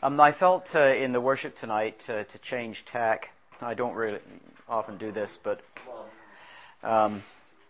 I felt in the worship tonight to change tack. I don't really often do this, but I'm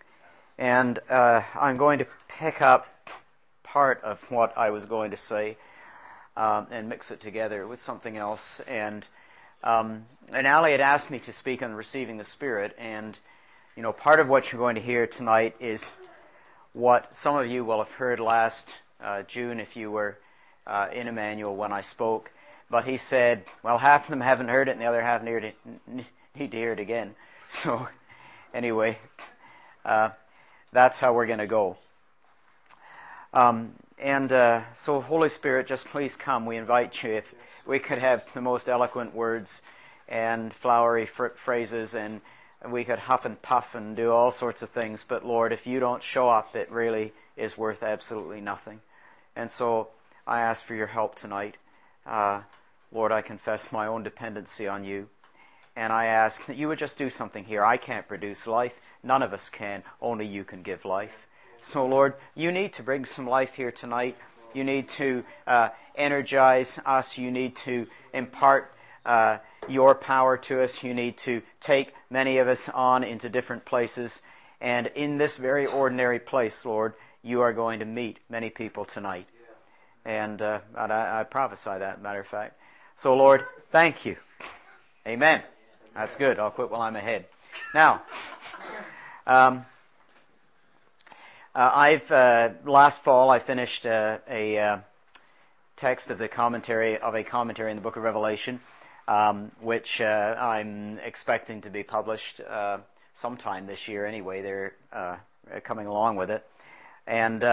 going to pick up part of what I was going to say and mix it together with something else. And Ali had asked me to speak on receiving the Spirit, and part of what you're going to hear tonight is what some of you will have heard last June if you were in Emmanuel when I spoke. But he said, well, half of them haven't heard it and the other half need to hear it again. So anyway, that's how we're going to go. So Holy Spirit, just please come. We invite you. If we could have the most eloquent words and flowery phrases, and we could huff and puff and do all sorts of things, but Lord, if you don't show up, it really is worth absolutely nothing. And so I ask for your help tonight. Lord, I confess my own dependency on you, and I ask that you would just do something here. I can't produce life. None of us can. Only you can give life. So, Lord, you need to bring some life here tonight. You need to energize us. You need to impart your power to us. You need to take many of us on into different places. And in this very ordinary place, Lord, you are going to meet many people tonight. And I prophesy that, matter of fact. So, Lord, thank you. Amen. That's good. I'll quit while I'm ahead. Now, last fall I finished a text of a commentary in the Book of Revelation, which I'm expecting to be published sometime this year. Anyway, they're coming along with it, and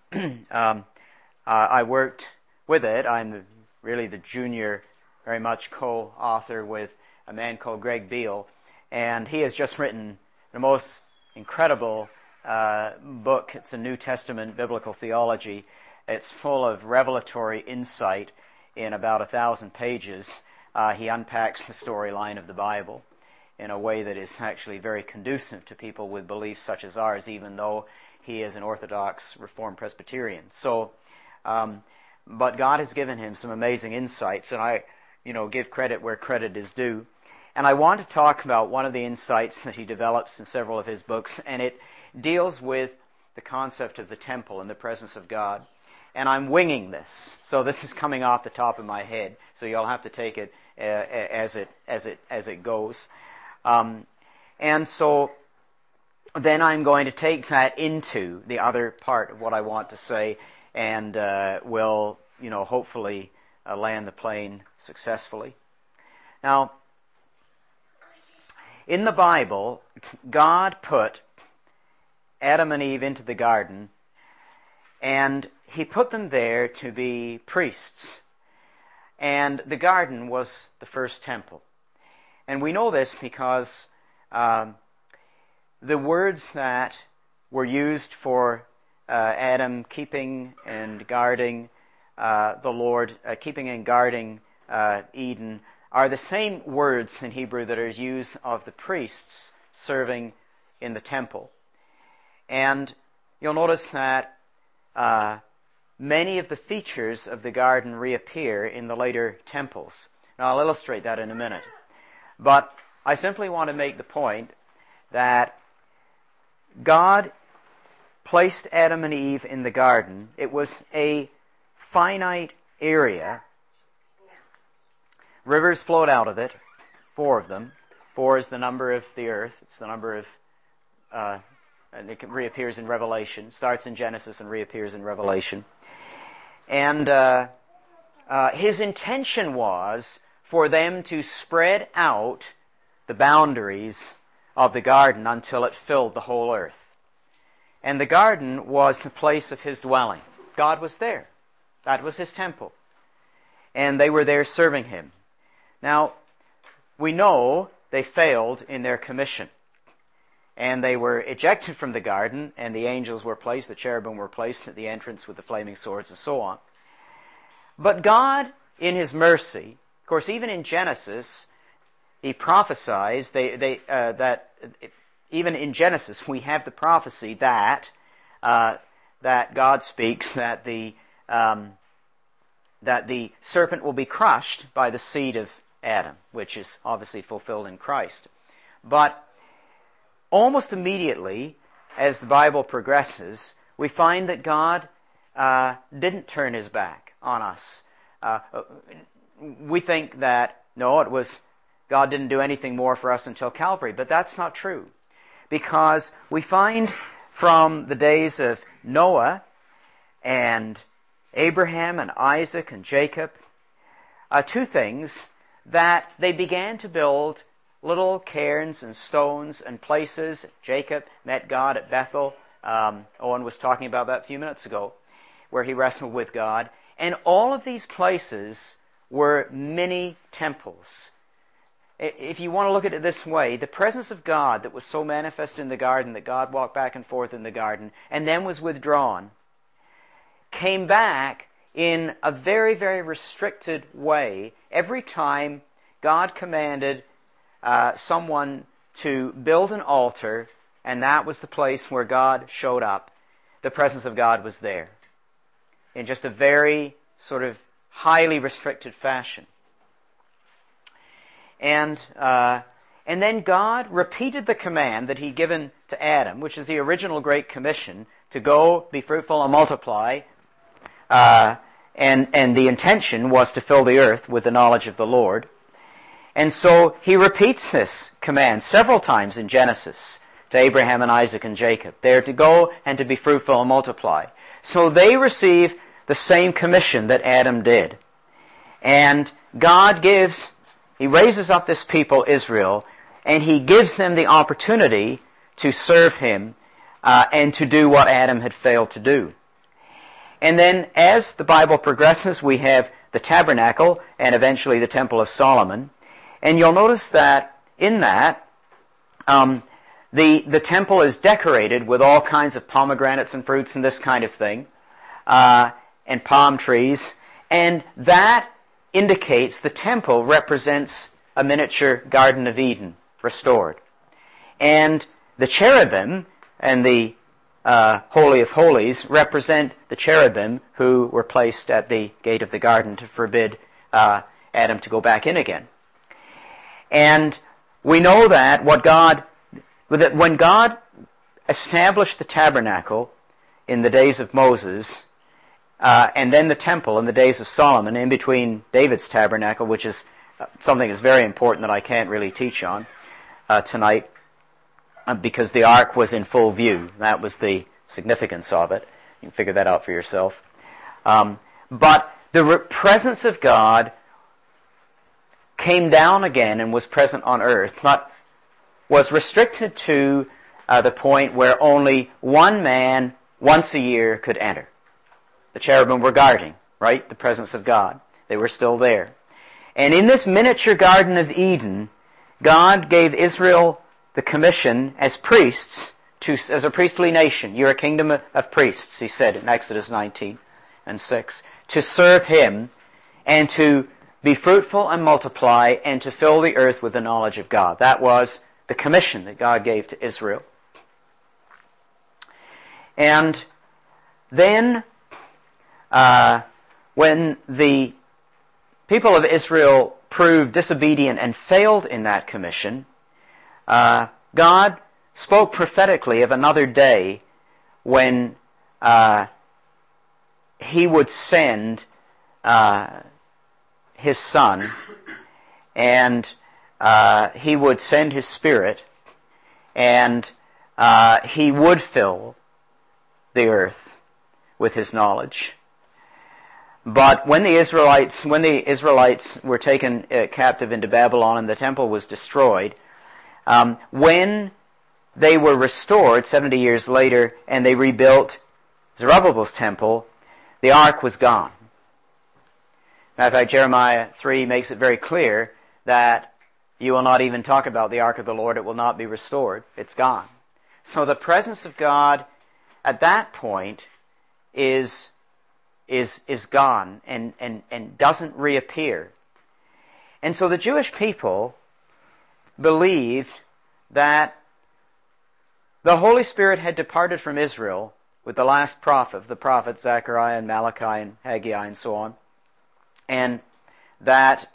I worked with it. I'm really the junior, very much co-author with a man called Greg Beale, and he has just written the most incredible book. It's a New Testament biblical theology. It's full of revelatory insight in about 1,000 pages. He unpacks the storyline of the Bible in a way that is actually very conducive to people with beliefs such as ours, even though he is an Orthodox Reformed Presbyterian. So, but God has given him some amazing insights, and I, give credit where credit is due. And I want to talk about one of the insights that he develops in several of his books, and it deals with the concept of the temple and the presence of God. And I'm winging this, so this is coming off the top of my head. So you'll have to take it as it goes. And so then I'm going to take that into the other part of what I want to say, and will hopefully land the plane successfully. Now, in the Bible, God put Adam and Eve into the garden, and he put them there to be priests. And the garden was the first temple. And we know this because the words that were used for Adam keeping and guarding the Lord, keeping and guarding Eden, are the same words in Hebrew that are used of the priests serving in the temple. And you'll notice that many of the features of the garden reappear in the later temples. Now, I'll illustrate that in a minute. But I simply want to make the point that God placed Adam and Eve in the garden. It was a finite area. Rivers flowed out of it, 4 of them. 4 is the number of the earth. It's the number of, and it reappears in Revelation. Starts in Genesis and reappears in Revelation. And his intention was for them to spread out the boundaries of the garden until it filled the whole earth. And the garden was the place of his dwelling. God was there. That was his temple. And they were there serving him. Now, we know they failed in their commission. And they were ejected from the garden, and the angels were placed, the cherubim were placed at the entrance with the flaming swords and so on. But God, in his mercy, of course, even in Genesis, he prophesies that even in Genesis we have the prophecy that God speaks that the that the serpent will be crushed by the seed of Adam, which is obviously fulfilled in Christ. But almost immediately, as the Bible progresses, we find that God didn't turn his back on us. We think that, no, it was God didn't do anything more for us until Calvary, but that's not true. Because we find from the days of Noah and Abraham and Isaac and Jacob, two things, that they began to build little cairns and stones and places. Jacob met God at Bethel. Owen was talking about that a few minutes ago, where he wrestled with God. And all of these places were mini temples. If you want to look at it this way, the presence of God that was so manifest in the garden, that God walked back and forth in the garden, and then was withdrawn, came back in a very, very restricted way every time God commanded someone to build an altar, and that was the place where God showed up. The presence of God was there in just a very sort of highly restricted fashion. And then God repeated the command that he'd given to Adam, which is the original Great Commission, to go, be fruitful, and multiply. And the intention was to fill the earth with the knowledge of the Lord. And so he repeats this command several times in Genesis to Abraham and Isaac and Jacob. They are to go and to be fruitful and multiply. So they receive the same commission that Adam did. And God he raises up this people, Israel, and he gives them the opportunity to serve him and to do what Adam had failed to do. And then as the Bible progresses, we have the tabernacle and eventually the Temple of Solomon. And you'll notice that in that, the temple is decorated with all kinds of pomegranates and fruits and this kind of thing, and palm trees. And that indicates the temple represents a miniature Garden of Eden restored. And the cherubim and the Holy of Holies represent the cherubim who were placed at the gate of the garden to forbid Adam to go back in again. And we know that when God established the tabernacle in the days of Moses, and then the temple in the days of Solomon, in between David's tabernacle, which is something that's very important that I can't really teach on tonight, because the ark was in full view. That was the significance of it. You can figure that out for yourself. But the presence of God came down again and was present on earth, but was restricted to the point where only one man once a year could enter. The cherubim were guarding, right, the presence of God. They were still there. And in this miniature Garden of Eden, God gave Israel the commission as priests, as a priestly nation. You're a kingdom of priests, he said in Exodus 19:6, to serve him and to be fruitful and multiply and to fill the earth with the knowledge of God. That was the commission that God gave to Israel. And then when the people of Israel proved disobedient and failed in that commission, God spoke prophetically of another day when he would send his Son, and he would send his Spirit, and he would fill the earth with his knowledge. But when the Israelites were taken captive into Babylon and the temple was destroyed, when they were restored 70 years later and they rebuilt Zerubbabel's temple, the ark was gone. Matter of fact, Jeremiah 3 makes it very clear that you will not even talk about the ark of the Lord. It will not be restored. It's gone. So the presence of God at that point is gone and doesn't reappear. And so the Jewish people believed that the Holy Spirit had departed from Israel with the last prophet, the prophets Zechariah and Malachi and Haggai and so on. And that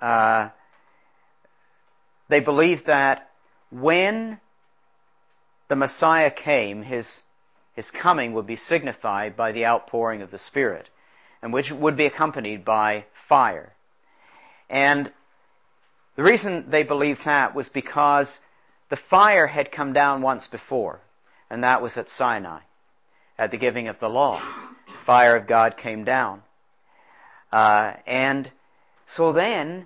they believed that when the Messiah came, his coming would be signified by the outpouring of the Spirit, and which would be accompanied by fire. And the reason they believed that was because the fire had come down once before, and that was at Sinai, at the giving of the law. The fire of God came down. And so then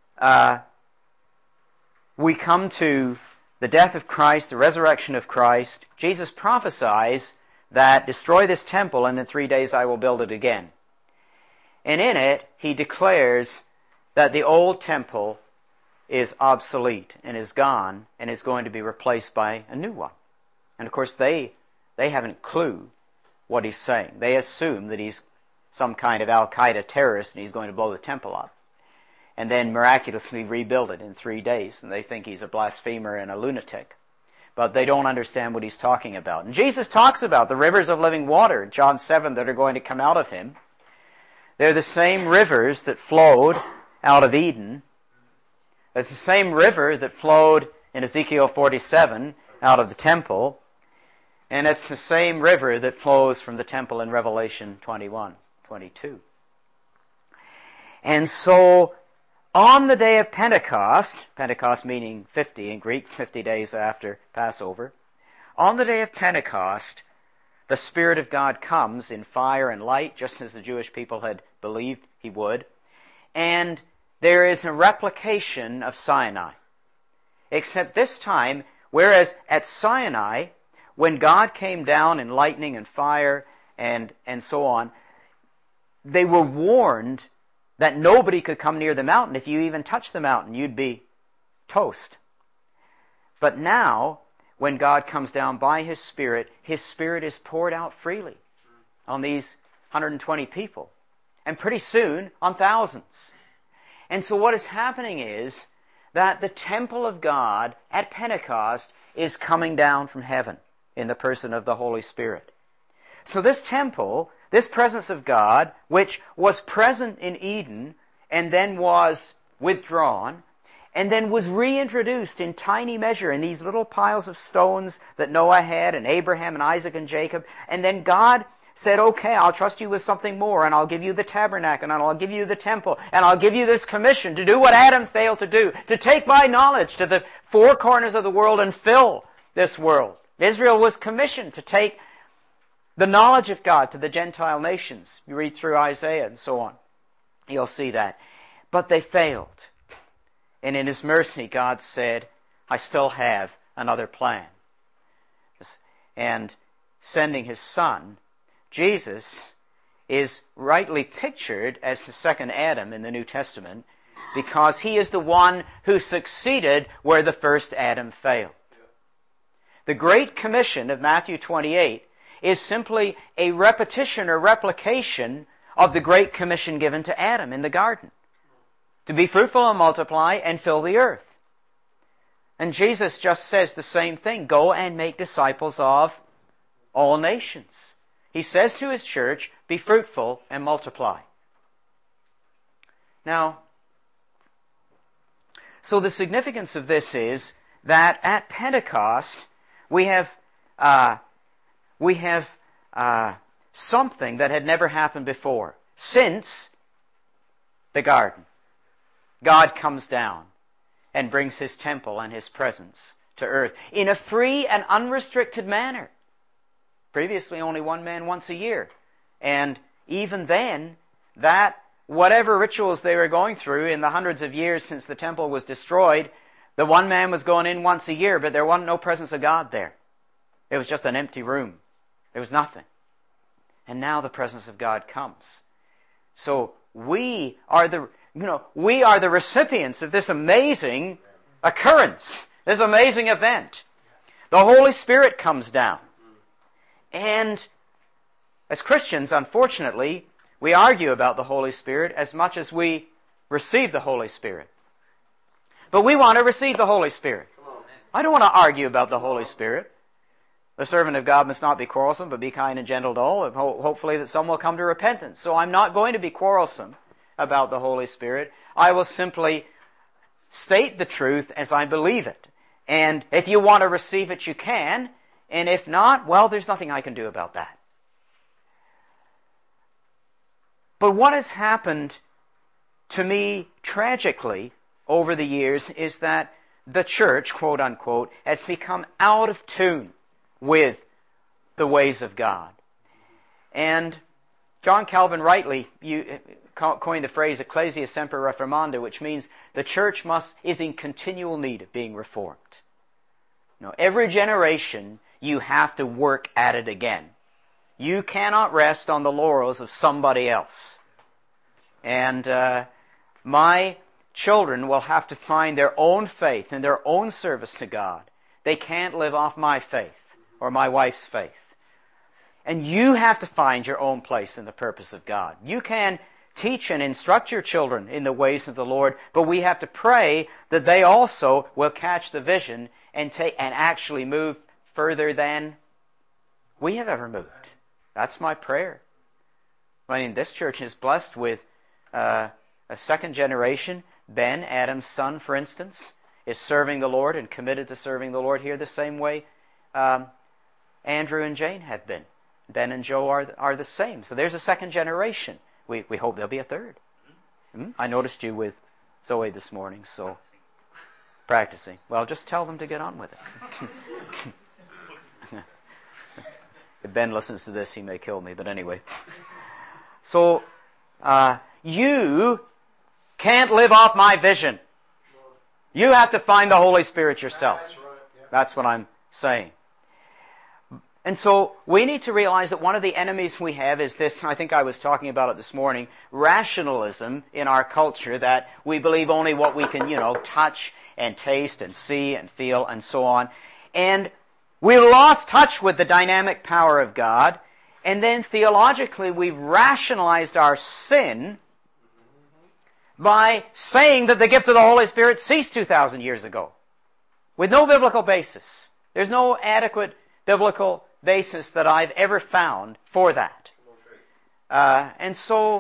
we come to the death of Christ, the resurrection of Christ. Jesus prophesies that, destroy this temple, and in 3 days I will build it again. And in it, he declares that the old temple is obsolete and is gone and is going to be replaced by a new one. And of course, they haven't a clue what he's saying. They assume that he's some kind of Al-Qaeda terrorist and he's going to blow the temple up and then miraculously rebuild it in 3 days. And they think he's a blasphemer and a lunatic. But they don't understand what he's talking about. And Jesus talks about the rivers of living water, John 7, that are going to come out of him. They're the same rivers that flowed out of Eden. It's the same river that flowed in Ezekiel 47 out of the temple. And it's the same river that flows from the temple in Revelation 21, 22. And so, on the day of Pentecost, Pentecost meaning 50 in Greek, 50 days after Passover, on the day of Pentecost, the Spirit of God comes in fire and light, just as the Jewish people had believed he would. And there is a replication of Sinai. Except this time, whereas at Sinai, when God came down in lightning and fire and so on, they were warned that nobody could come near the mountain. If you even touched the mountain, you'd be toast. But now, when God comes down by His Spirit is poured out freely on these 120 people. And pretty soon, on thousands. And so what is happening is that the temple of God at Pentecost is coming down from heaven in the person of the Holy Spirit. So this temple, this presence of God, which was present in Eden and then was withdrawn, and then was reintroduced in tiny measure in these little piles of stones that Noah had, and Abraham and Isaac and Jacob, and then God said, okay, I'll trust you with something more, and I'll give you the tabernacle, and I'll give you the temple, and I'll give you this commission to do what Adam failed to do, to take my knowledge to the four corners of the world and fill this world. Israel was commissioned to take the knowledge of God to the Gentile nations. You read through Isaiah and so on. You'll see that. But they failed. And in His mercy, God said, I still have another plan. And sending His Son, Jesus, is rightly pictured as the second Adam in the New Testament because He is the one who succeeded where the first Adam failed. The Great Commission of Matthew 28 is simply a repetition or replication of the Great Commission given to Adam in the garden. To be fruitful and multiply and fill the earth. And Jesus just says the same thing. Go and make disciples of all nations. He says to His church, be fruitful and multiply. Now, so the significance of this is that at Pentecost, we have something that had never happened before. Since the garden, God comes down and brings His temple and His presence to earth in a free and unrestricted manner. Previously, only one man once a year. And even then, that whatever rituals they were going through in the hundreds of years since the temple was destroyed, the one man was going in once a year, but there wasn't no presence of God there. It was just an empty room. There was nothing. And now the presence of God comes. So we are the recipients of this amazing occurrence, this amazing event. The Holy Spirit comes down. And as Christians, unfortunately, we argue about the Holy Spirit as much as we receive the Holy Spirit. But we want to receive the Holy Spirit. I don't want to argue about the Holy Spirit. The servant of God must not be quarrelsome, but be kind and gentle to all, and hopefully that some will come to repentance. So I'm not going to be quarrelsome about the Holy Spirit. I will simply state the truth as I believe it. And if you want to receive it, you can. And if not, well, there's nothing I can do about that. But what has happened to me tragically over the years is that the church, quote unquote, has become out of tune with the ways of God. And John Calvin rightly coined the phrase Ecclesia Semper Reformanda, which means the church is in continual need of being reformed. Every generation you have to work at it again. You cannot rest on the laurels of somebody else. And my children will have to find their own faith and their own service to God. They can't live off my faith or my wife's faith. And you have to find your own place in the purpose of God. You can teach and instruct your children in the ways of the Lord, but we have to pray that they also will catch the vision and actually move further than we have ever moved. That's my prayer. I mean, this church is blessed with a second generation. Ben, Adam's son, for instance, is serving the Lord and committed to serving the Lord here the same way Andrew and Jane have been. Ben and Joe are the same. So there's a second generation. We hope there'll be a third. I noticed you with Zoe this morning, so practicing. Well, just tell them to get on with it. If Ben listens to this, he may kill me, but anyway. So, you can't live off my vision. You have to find the Holy Spirit yourself. That's what I'm saying. And so we need to realize that one of the enemies we have is this, I think I was talking about it this morning, rationalism in our culture, that we believe only what we can, touch and taste and see and feel and so on. And we lost touch with the dynamic power of God. And then theologically we've rationalized our sin by saying that the gift of the Holy Spirit ceased 2,000 years ago with no biblical basis. There's no adequate biblical basis that I've ever found for that. And so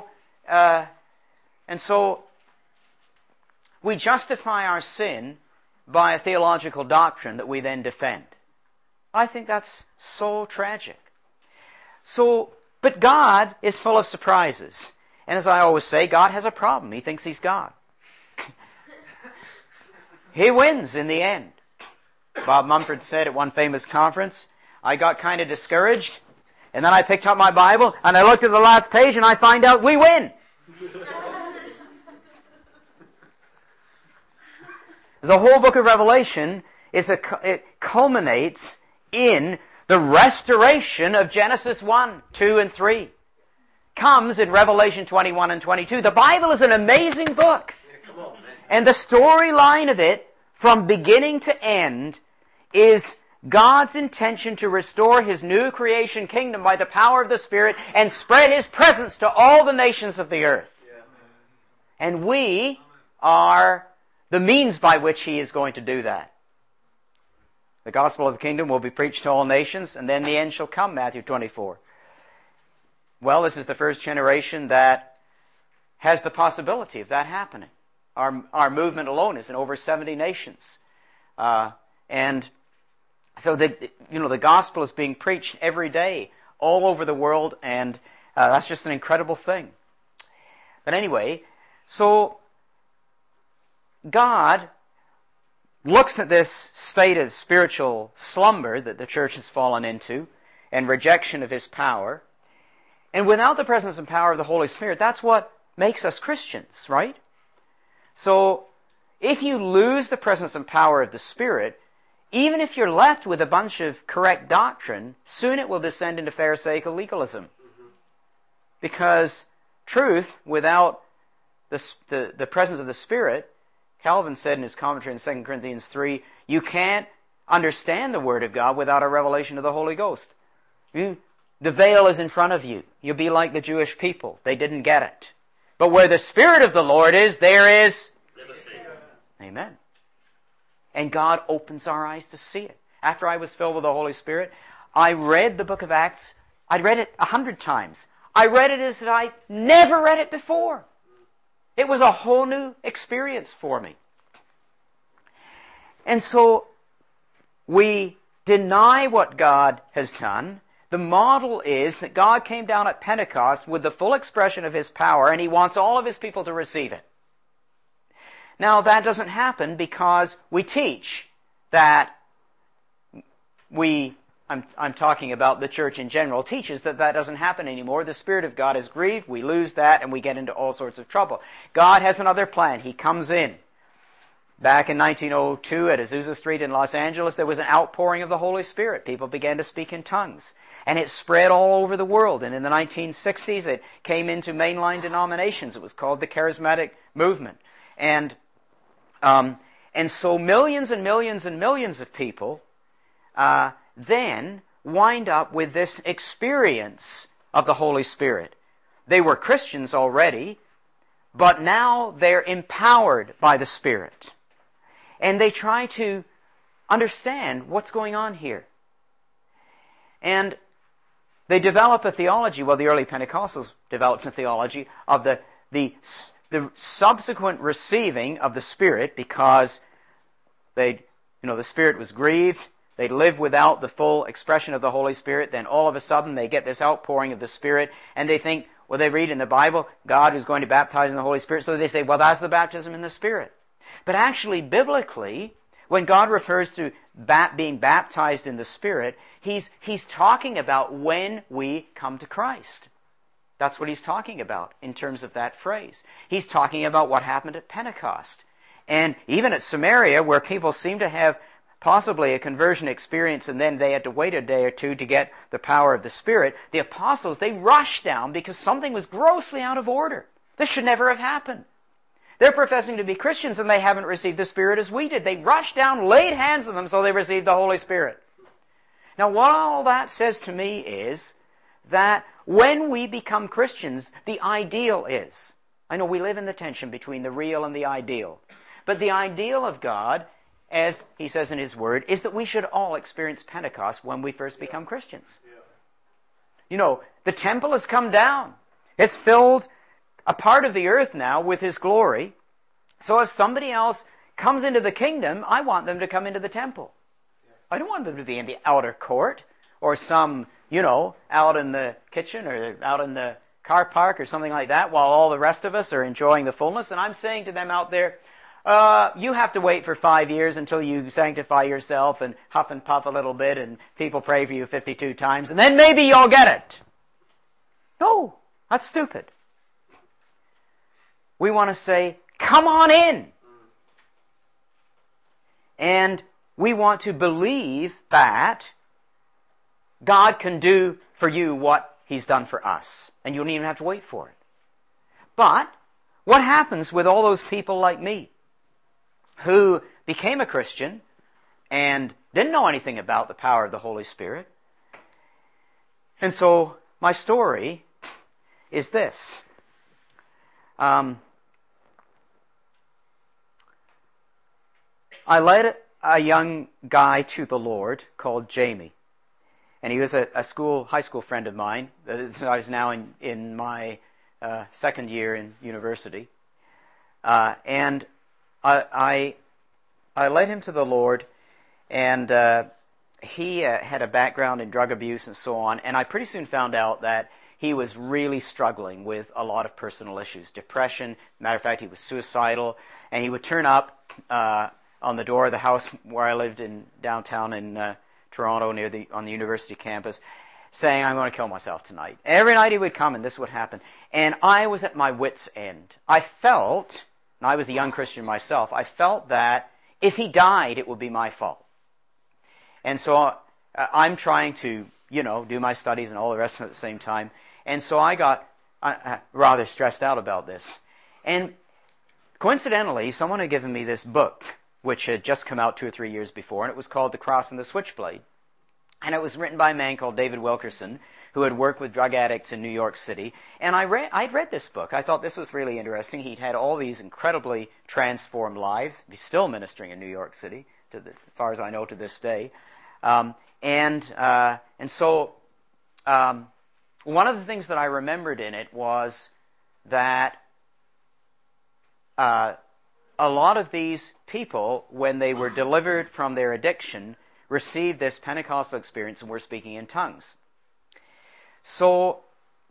we justify our sin by a theological doctrine that we then defend. I think that's so tragic. But God is full of surprises. And as I always say, God has a problem. He thinks He's God. He wins in the end. Bob Mumford said at one famous conference, I got kind of discouraged, and then I picked up my Bible, and I looked at the last page, and I find out we win. The whole book of Revelation it culminates in the restoration of Genesis 1, 2, and 3. Comes in Revelation 21 and 22. The Bible is an amazing book. And the storyline of it, from beginning to end, is God's intention to restore His new creation kingdom by the power of the Spirit and spread His presence to all the nations of the earth. And we are the means by which He is going to do that. The gospel of the kingdom will be preached to all nations, and then the end shall come, Matthew 24. Well, this is the first generation that has the possibility of that happening. Our movement alone is in over 70 nations. And so the gospel is being preached every day all over the world, and that's just an incredible thing. But anyway, so God looks at this state of spiritual slumber that the church has fallen into and rejection of His power. And without the presence and power of the Holy Spirit, that's what makes us Christians, right? So if you lose the presence and power of the Spirit, even if you're left with a bunch of correct doctrine, soon it will descend into Pharisaical legalism. Because truth without the presence of the Spirit, Calvin said in his commentary in 2 Corinthians 3, you can't understand the Word of God without a revelation of the Holy Ghost. The veil is in front of you. You'll be like the Jewish people. They didn't get it. But where the Spirit of the Lord is, there is liberty. Amen. And God opens our eyes to see it. After I was filled with the Holy Spirit, I read the book of Acts. I'd read it 100 times. I read it as if I never read it before. It was a whole new experience for me. And so we deny what God has done. The model is that God came down at Pentecost with the full expression of His power, and He wants all of His people to receive it. Now, that doesn't happen because we teach that I'm talking about the church in general, teaches that that doesn't happen anymore. The Spirit of God is grieved, we lose that, and we get into all sorts of trouble. God has another plan. He comes in. Back in 1902 at Azusa Street in Los Angeles, there was an outpouring of the Holy Spirit. People began to speak in tongues. And it spread all over the world. And in the 1960s, it came into mainline denominations. It was called the Charismatic Movement. And so millions and millions and millions of people then wind up with this experience of the Holy Spirit. They were Christians already, but now they're empowered by the Spirit. And they try to understand what's going on here. And they develop a theology, well, the early Pentecostals developed a theology of the subsequent receiving of the Spirit, because the Spirit was grieved. They live without the full expression of the Holy Spirit. Then all of a sudden they get this outpouring of the Spirit, and they think, well, they read in the Bible, God is going to baptize in the Holy Spirit. So they say, well, that's the baptism in the Spirit. But actually, biblically, when God refers to being baptized in the Spirit, He's talking about when we come to Christ. That's what He's talking about in terms of that phrase. He's talking about what happened at Pentecost. And even at Samaria, where people seem to have possibly a conversion experience, and then they had to wait a day or two to get the power of the Spirit, the apostles, they rushed down because something was grossly out of order. This should never have happened. They're professing to be Christians, and they haven't received the Spirit as we did. They rushed down, laid hands on them, so they received the Holy Spirit. Now, what all that says to me is that when we become Christians, the ideal is, I know we live in the tension between the real and the ideal, but the ideal of God, as He says in His Word, is that we should all experience Pentecost when we first become Christians. You know, the temple has come down. It's filled a part of the earth now with His glory. So if somebody else comes into the kingdom, I want them to come into the temple. I don't want them to be in the outer court or some, out in the kitchen or out in the car park or something like that while all the rest of us are enjoying the fullness. And I'm saying to them out there, you have to wait for 5 years until you sanctify yourself and huff and puff a little bit and people pray for you 52 times and then maybe you'll get it. No, that's stupid. We want to say, come on in. And we want to believe that God can do for you what He's done for us. And you don't even have to wait for it. But what happens with all those people like me who became a Christian and didn't know anything about the power of the Holy Spirit? And so my story is this. I led a young guy to the Lord called Jamie. And he was a high school friend of mine. I was now in my second year in university. And I led him to the Lord, and he had a background in drug abuse and so on. And I pretty soon found out that he was really struggling with a lot of personal issues. Depression. Matter of fact, he was suicidal. And he would turn up on the door of the house where I lived in downtown in Toronto on the university campus, saying, I'm going to kill myself tonight. Every night he would come and this would happen. And I was at my wit's end. I felt, and I was a young Christian myself, I felt that if he died, it would be my fault. And so I'm trying to, do my studies and all the rest of it at the same time. And so I got rather stressed out about this. And coincidentally, someone had given me this book, which had just come out 2 or 3 years before, and it was called The Cross and the Switchblade. And it was written by a man called David Wilkerson, who had worked with drug addicts in New York City. And I'd read this book. I thought this was really interesting. He'd had all these incredibly transformed lives. He's still ministering in New York City, as far as I know, to this day. And so one of the things that I remembered in it was that a lot of these people, when they were delivered from their addiction, received this Pentecostal experience and were speaking in tongues. So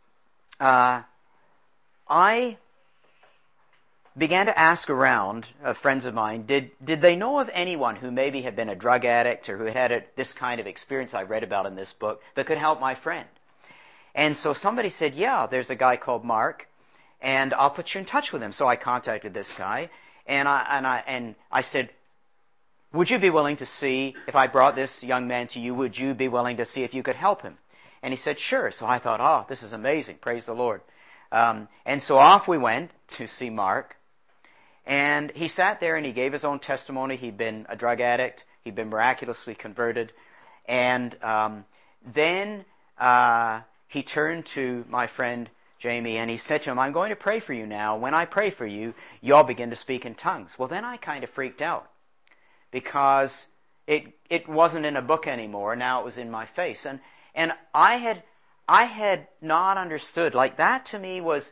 I began to ask around friends of mine, did they know of anyone who maybe had been a drug addict or who had this kind of experience I read about in this book that could help my friend? And so somebody said, yeah, there's a guy called Mark, and I'll put you in touch with him. So I contacted this guy, and I said, would you be willing to see, if I brought this young man to you, would you be willing to see if you could help him? And he said, sure. So I thought, oh, this is amazing. Praise the Lord. And so off we went to see Mark. And he sat there and he gave his own testimony. He'd been a drug addict. He'd been miraculously converted. And then he turned to my friend Jamie and he said to him, I'm going to pray for you now. When I pray for you, you'll begin to speak in tongues. Well, then I kind of freaked out because it wasn't in a book anymore. Now it was in my face. And I had not understood. Like, that to me was,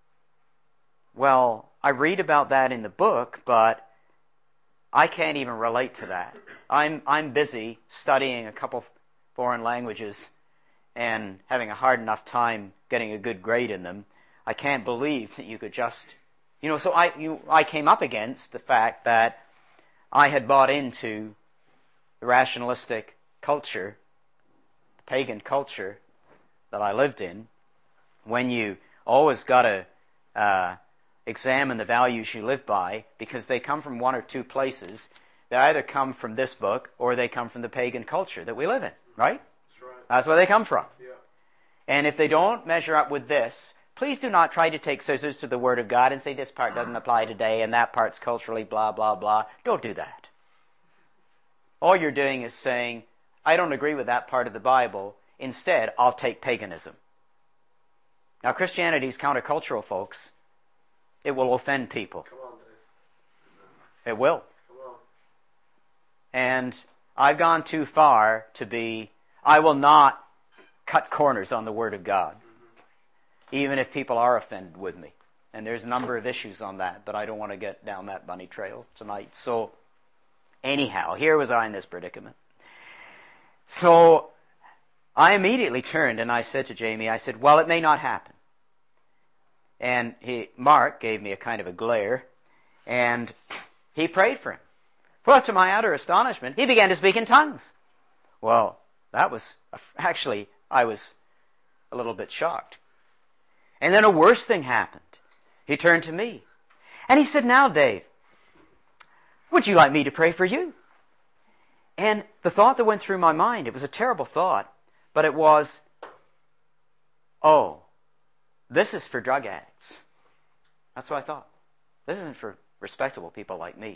well, I read about that in the book, but I can't even relate to that. I'm busy studying a couple foreign languages and having a hard enough time getting a good grade in them. I can't believe that you could just, so I came up against the fact that I had bought into the rationalistic culture, the pagan culture that I lived in, when you always got to examine the values you live by, because they come from one or two places. They either come from this book or they come from the pagan culture that we live in, right? That's right. That's where they come from. Yeah. And if they don't measure up with this, please do not try to take scissors to the Word of God and say this part doesn't apply today and that part's culturally blah, blah, blah. Don't do that. All you're doing is saying, I don't agree with that part of the Bible. Instead, I'll take paganism. Now, Christianity is countercultural, folks. It will offend people. Come on, Dave. It will. Come on. And I've gone too far to be, I will not cut corners on the Word of God, even if people are offended with me. And there's a number of issues on that, but I don't want to get down that bunny trail tonight. So, anyhow, here was I in this predicament. So, I immediately turned and I said to Jamie, I said, well, it may not happen. And Mark gave me a kind of a glare, and he prayed for him. Well, to my utter astonishment, he began to speak in tongues. Well, that was, actually, I was a little bit shocked. And then a worse thing happened. He turned to me, and he said, now, Dave, would you like me to pray for you? And the thought that went through my mind, it was a terrible thought, but it was, oh, this is for drug addicts. That's what I thought. This isn't for respectable people like me.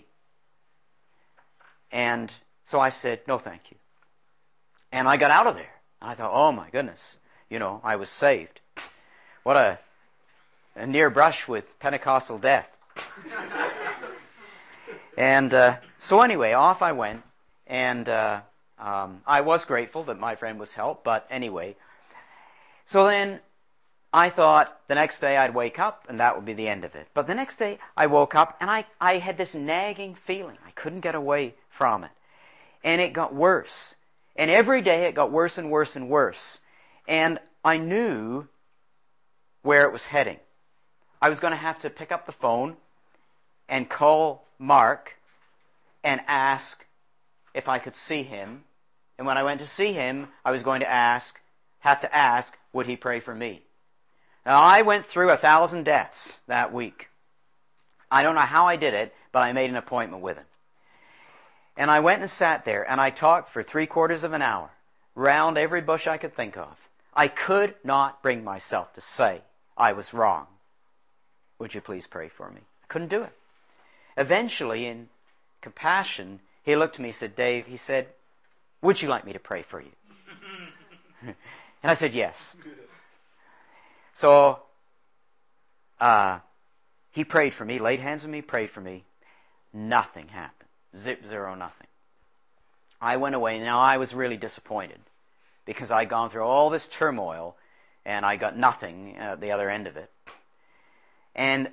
And so I said, no, thank you. And I got out of there. And I thought, oh my goodness, I was saved. What a near brush with Pentecostal death. And so anyway, off I went. And I was grateful that my friend was helped. But anyway, so then I thought the next day I'd wake up and that would be the end of it. But the next day I woke up and I had this nagging feeling. I couldn't get away from it. And it got worse. And every day it got worse and worse and worse. And I knew where it was heading. I was going to have to pick up the phone and call Mark and ask if I could see him. And when I went to see him, I was going to have to ask, would he pray for me? Now, I went through 1,000 deaths that week. I don't know how I did it, but I made an appointment with him. And I went and sat there, and I talked for 3/4 of an hour, round every bush I could think of. I could not bring myself to say I was wrong. Would you please pray for me? I couldn't do it. Eventually, in compassion, he looked at me and said, Dave, he said, would you like me to pray for you? And I said, yes. So, he prayed for me, laid hands on me, prayed for me. Nothing happened. Zip, zero, nothing. I went away. Now, I was really disappointed because I'd gone through all this turmoil and I got nothing at the other end of it. And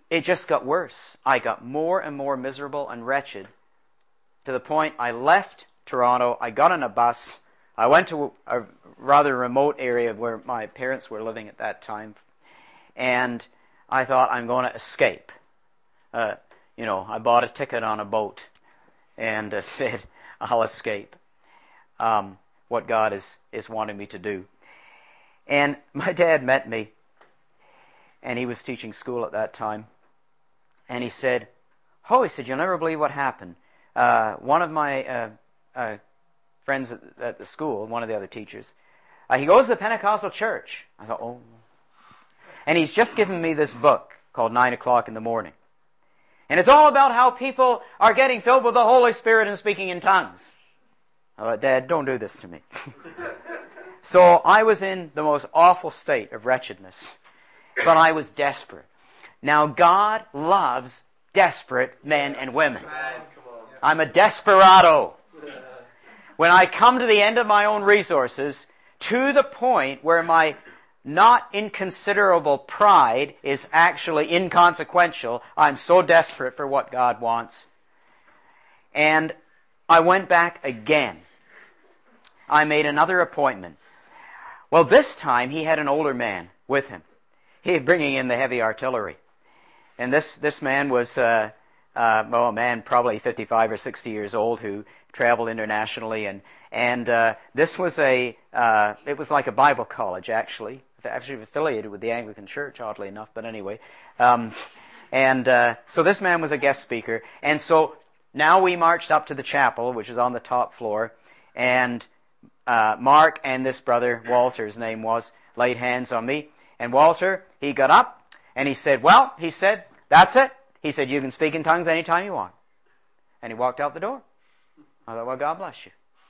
it just got worse. I got more and more miserable and wretched to the point I left Toronto. I got on a bus. I went to a rather remote area where my parents were living at that time. And I thought, I'm going to escape. I bought a ticket on a boat and said, I'll escape. What God is wanting me to do. And my dad met me, and he was teaching school at that time. And he said, he said, you'll never believe what happened. One of my friends at the school, one of the other teachers, he goes to the Pentecostal church. I thought, oh. And he's just given me this book called 9 o'clock in the morning. And it's all about how people are getting filled with the Holy Spirit and speaking in tongues. I thought, Dad, don't do this to me. So I was in the most awful state of wretchedness. But I was desperate. Now God loves desperate men and women. I'm a desperado. When I come to the end of my own resources, to the point where my not inconsiderable pride is actually inconsequential, I'm so desperate for what God wants. And I went back again. I made another appointment. Well, this time he had an older man with him. He was bringing in the heavy artillery. And this man was a man probably 55 or 60 years old who traveled internationally. And this was it was like a Bible college, actually affiliated with the Anglican Church, oddly enough, but anyway. So this man was a guest speaker. And so now we marched up to the chapel, which is on the top floor, and Mark and this brother, Walter, his name was, laid hands on me. And Walter, he got up, and he said, that's it. He said, you can speak in tongues anytime you want. And he walked out the door. I thought, well, God bless you.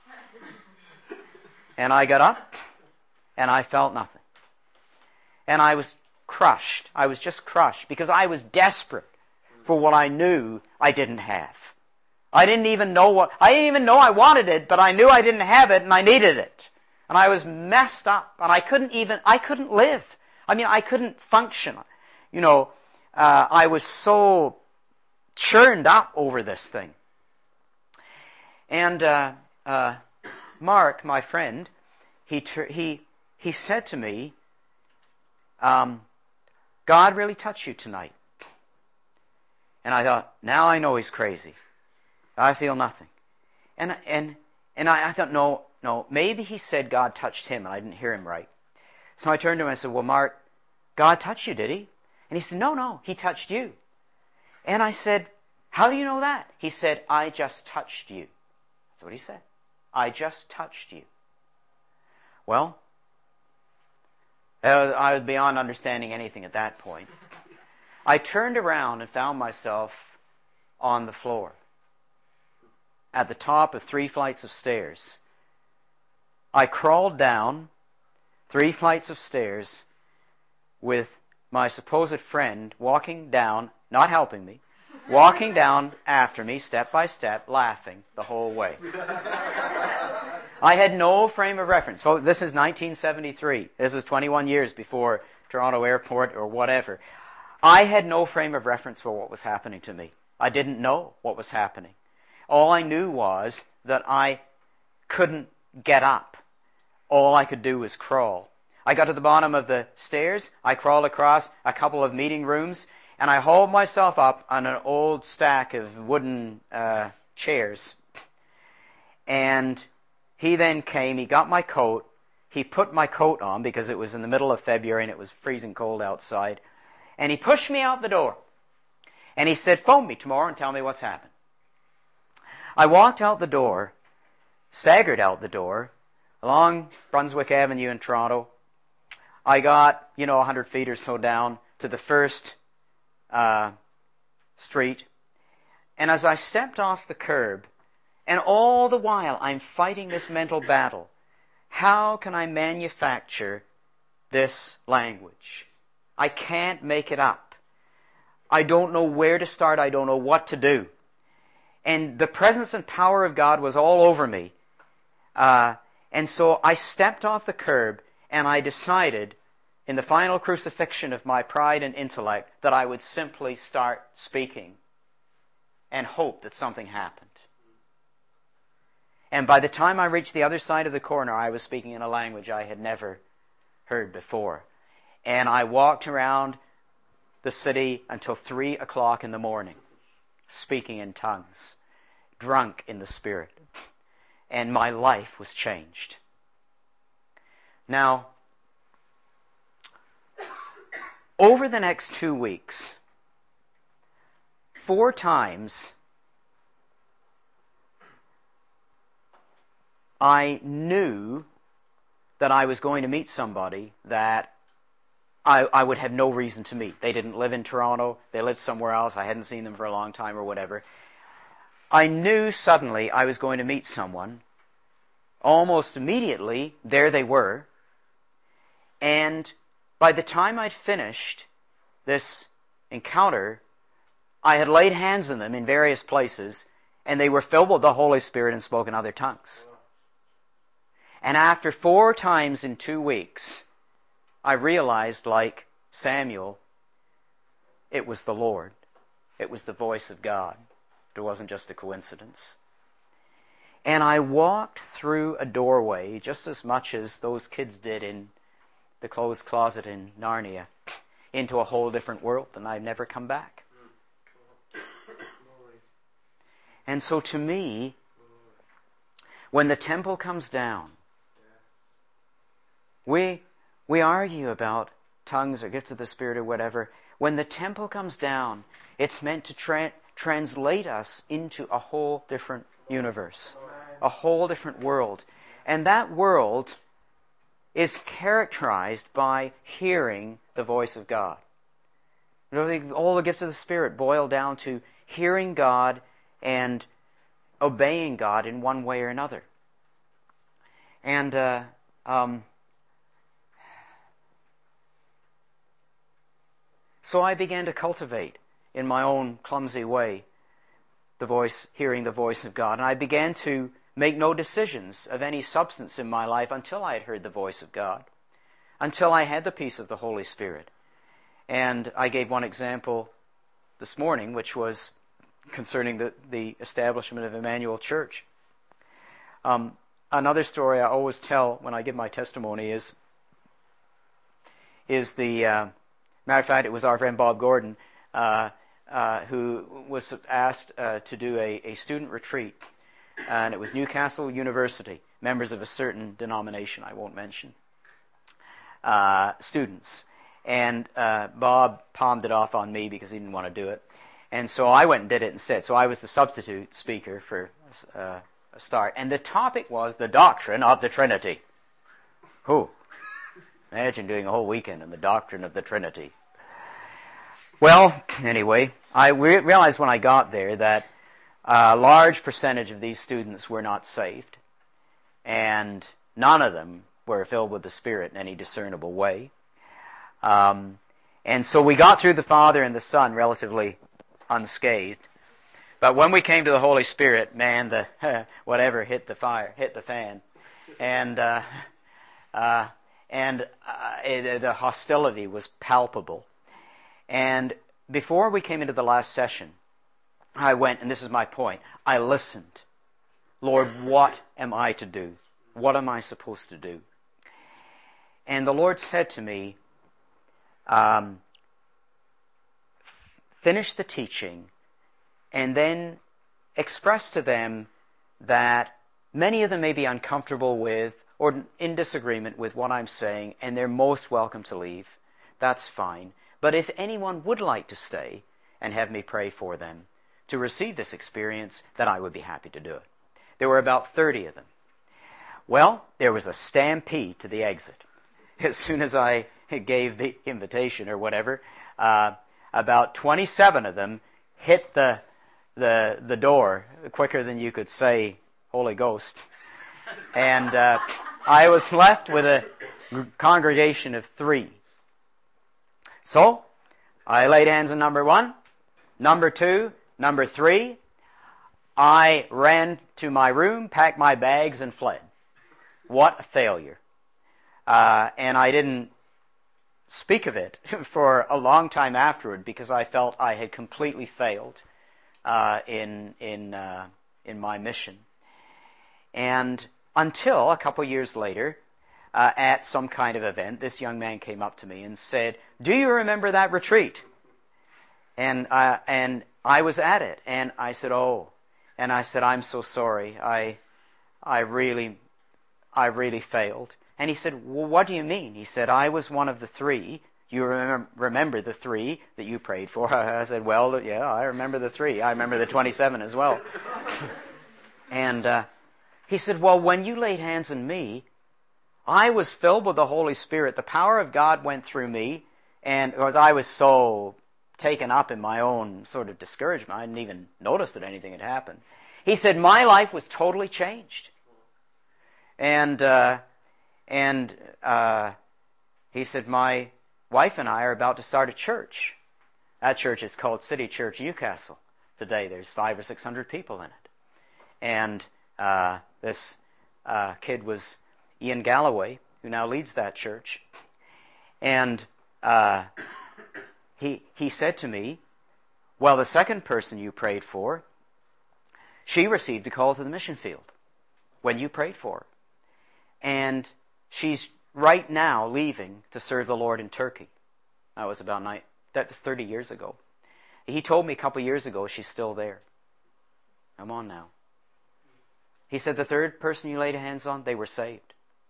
And I got up, and I felt nothing. And I was crushed. I was just crushed because I was desperate for what I knew I didn't have. I didn't even know I wanted it, but I knew I didn't have it and I needed it. And I was messed up, and I couldn't live. I couldn't function. I was so churned up over this thing. And Mark, my friend, he said to me, God really touched you tonight. And I thought, now I know he's crazy. I feel nothing. And I thought, no, maybe he said God touched him and I didn't hear him right. So I turned to him and I said, well, Mark, God touched you, did he? And he said, no, he touched you. And I said, how do you know that? He said, I just touched you. That's what he said. I just touched you. Well, I was beyond understanding anything at that point. I turned around and found myself on the floor at the top of 3 flights of stairs. I crawled down 3 flights of stairs with my supposed friend walking down, not helping me, walking down after me step by step, laughing the whole way. I had no frame of reference. Oh, this is 1973. This is 21 years before Toronto Airport or whatever. I had no frame of reference for what was happening to me. I didn't know what was happening. All I knew was that I couldn't get up. All I could do was crawl. I got to the bottom of the stairs. I crawled across a couple of meeting rooms, and I hauled myself up on an old stack of wooden chairs. And he then came, he got my coat, he put my coat on because it was in the middle of February and it was freezing cold outside, and he pushed me out the door. And he said, phone me tomorrow and tell me what's happened. I walked out the door, staggered out the door, along Brunswick Avenue in Toronto. I got, 100 feet or so down to the first street. And as I stepped off the curb, and all the while I'm fighting this mental battle, how can I manufacture this language? I can't make it up. I don't know where to start. I don't know what to do. And the presence and power of God was all over me. And so I stepped off the curb and I decided in the final crucifixion of my pride and intellect, that I would simply start speaking and hope that something happened. And by the time I reached the other side of the corner, I was speaking in a language I had never heard before. And I walked around the city until 3 o'clock in the morning, speaking in tongues, drunk in the Spirit. And my life was changed. Now, over the next 2 weeks, 4 times, I knew that I was going to meet somebody that I would have no reason to meet. They didn't live in Toronto. They lived somewhere else. I hadn't seen them for a long time or whatever. I knew suddenly I was going to meet someone. Almost immediately, there they were. And by the time I'd finished this encounter, I had laid hands on them in various places, and they were filled with the Holy Spirit and spoke in other tongues. And after 4 times in 2 weeks, I realized, like Samuel, it was the Lord. It was the voice of God. It wasn't just a coincidence. And I walked through a doorway just as much as those kids did in the closed closet in Narnia, into a whole different world, and I've never come back. And so to me, when the temple comes down, we argue about tongues or gifts of the Spirit or whatever. When the temple comes down, it's meant to translate us into a whole different universe, a whole different world. And that world is characterized by hearing the voice of God. All the gifts of the Spirit boil down to hearing God and obeying God in one way or another. And so I began to cultivate, in my own clumsy way, hearing the voice of God. And I began to make no decisions of any substance in my life until I had heard the voice of God, until I had the peace of the Holy Spirit. And I gave one example this morning, which was concerning the establishment of Emmanuel Church. Another story I always tell when I give my testimony is the matter of fact, it was our friend Bob Gordon who was asked to do a student retreat, and it was Newcastle University, members of a certain denomination I won't mention, students. And Bob palmed it off on me because he didn't want to do it. And so I went and did it instead. So I was the substitute speaker for a start. And the topic was the doctrine of the Trinity. Imagine doing a whole weekend on the doctrine of the Trinity. Well, anyway, I realized when I got there that a large percentage of these students were not saved. And none of them were filled with the Spirit in any discernible way. And so we got through the Father and the Son relatively unscathed. But when we came to the Holy Spirit, man, the whatever hit the fan. And the hostility was palpable. And before we came into the last session, I went, and this is my point, I listened. Lord, what am I to do? What am I supposed to do? And the Lord said to me, finish the teaching and then express to them that many of them may be uncomfortable with or in disagreement with what I'm saying, and they're most welcome to leave. That's fine. But if anyone would like to stay and have me pray for them to receive this experience, then I would be happy to do it. There were about 30 of them. Well, there was a stampede to the exit. As soon as I gave the invitation or whatever, about 27 of them hit the door quicker than you could say Holy Ghost. And I was left with a congregation of 3. So, I laid hands on number 1, number 2, number 3. I ran to my room, packed my bags, and fled. What a failure. And I didn't speak of it for a long time afterward because I felt I had completely failed in my mission. And until a couple years later, at some kind of event, this young man came up to me and said, "Do you remember that retreat?" And I was at it, and I said, "Oh," and I said, "I'm so sorry. I really failed." And he said, "Well, what do you mean?" He said, "I was one of the three. You remember the three that you prayed for?" I said, "Well, yeah, I remember the three. I remember the 27 as well." And he said, "Well, when you laid hands on me, I was filled with the Holy Spirit. The power of God went through me, and because I was so taken up in my own sort of discouragement, I didn't even notice that anything had happened." He said, "My life was totally changed." And he said, "My wife and I are about to start a church. That church is called City Church Newcastle. Today there's 500 or 600 people in it." And this kid was Ian Galloway, who now leads that church. And he said to me, "Well, the second person you prayed for, she received a call to the mission field when you prayed for her. And she's right now leaving to serve the Lord in Turkey." That was 30 years ago. He told me a couple years ago she's still there. Come on now. He said the third person you laid hands on, they were saved.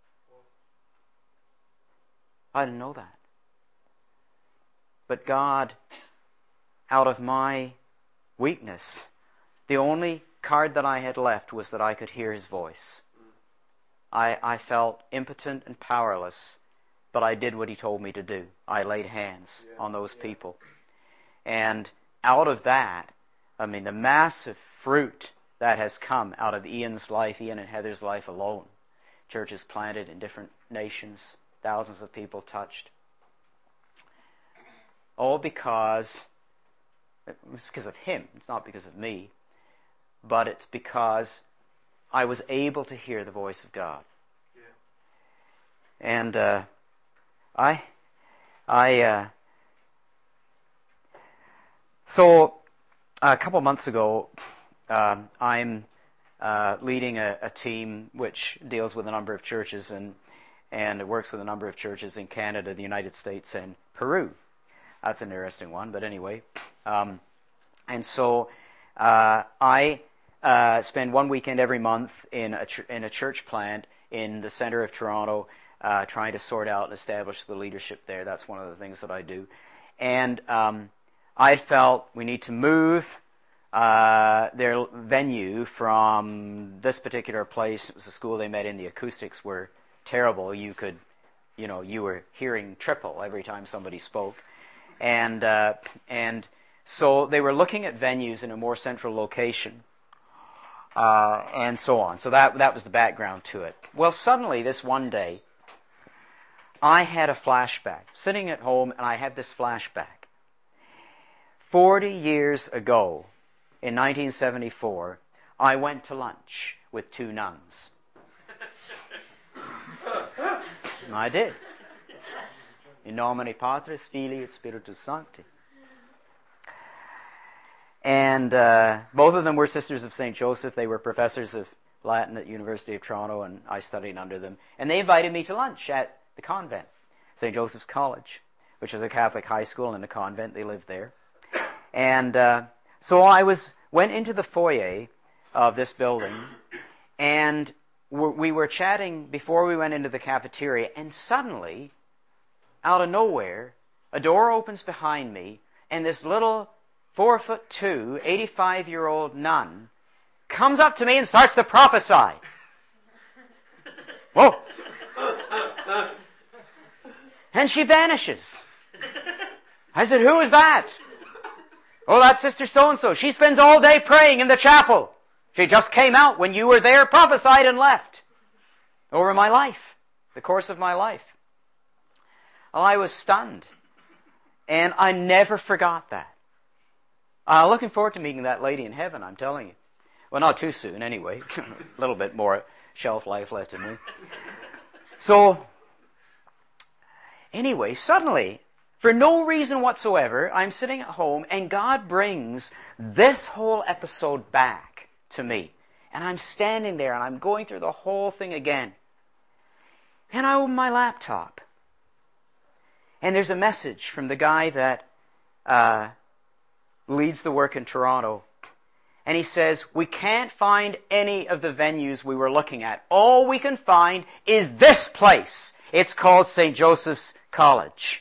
I didn't know that. But God, out of my weakness, the only card that I had left was that I could hear His voice. I felt impotent and powerless, but I did what He told me to do. I laid hands on those people. And out of that, I mean, the massive fruit that has come out of Ian's life, Ian and Heather's life alone. Churches planted in different nations, thousands of people touched. All because, it was because of Him. It's not because of me. But it's because I was able to hear the voice of God. Yeah. And so a couple months ago, I'm leading a team which deals with a number of churches and works with a number of churches in Canada, the United States, and Peru. That's an interesting one, but anyway. And so I spend one weekend every month in a church plant in the center of Toronto, trying to sort out and establish the leadership there. That's one of the things that I do. And I felt we need to move their venue from this particular place. It was a school they met in. The acoustics were terrible. You were hearing triple every time somebody spoke. And so they were looking at venues in a more central location, and so on. So that was the background to it. Well, suddenly this one day, I had a flashback. Sitting at home, and I had this flashback. 40 years ago, in 1974, I went to lunch with two nuns. I did. In nomine Patris, Filii, et Spiritus Sancti. And both of them were sisters of St. Joseph. They were professors of Latin at University of Toronto, and I studied under them. And they invited me to lunch at the convent, St. Joseph's College, which is a Catholic high school and a convent. They lived there. And so I went into the foyer of this building, and we were chatting before we went into the cafeteria, and suddenly, out of nowhere, a door opens behind me, and this little 4'2", 85-year-old nun comes up to me and starts to prophesy. Whoa! And she vanishes. I said, "Who is that?" "Oh, that's Sister so-and-so. She spends all day praying in the chapel. She just came out when you were there, prophesied, and left." Over my life, the course of my life. Well, I was stunned. And I never forgot that. Looking forward to meeting that lady in heaven, I'm telling you. Well, not too soon, anyway. A little bit more shelf life left in me. So, Anyway, suddenly, for no reason whatsoever, I'm sitting at home and God brings this whole episode back to me. And I'm standing there and I'm going through the whole thing again. And I open my laptop. And there's a message from the guy that leads the work in Toronto. And he says, we can't find any of the venues we were looking at. All we can find is this place. It's called St. Joseph's College.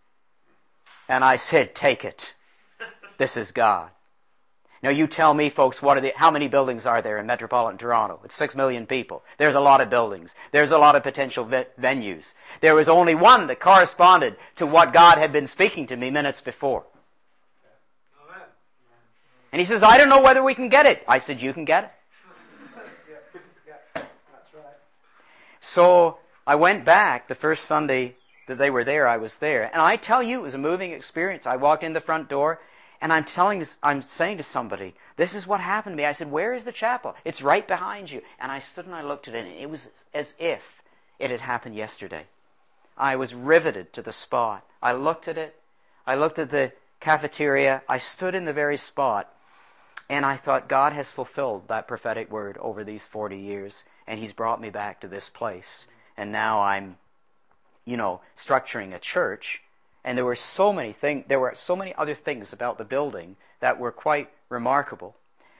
And I said, take it. This is God. Now you tell me, folks, how many buildings are there in metropolitan Toronto? It's 6 million people. There's a lot of buildings. There's a lot of potential venues. There was only one that corresponded to what God had been speaking to me minutes before. Amen. And he says, I don't know whether we can get it. I said, you can get it. Yeah, that's right. So I went back the first Sunday that they were there. I was there. And I tell you, it was a moving experience. I walked in the front door. And I'm saying to somebody, this is what happened to me. I said, where is the chapel? It's right behind you. And I stood and I looked at it, and it was as if it had happened yesterday. I was riveted to the spot. I looked at it. I looked at the cafeteria. I stood in the very spot. And I thought, God has fulfilled that prophetic word over these 40 years. And He's brought me back to this place. And now I'm, structuring a church. And there were so many other things about the building that were quite remarkable.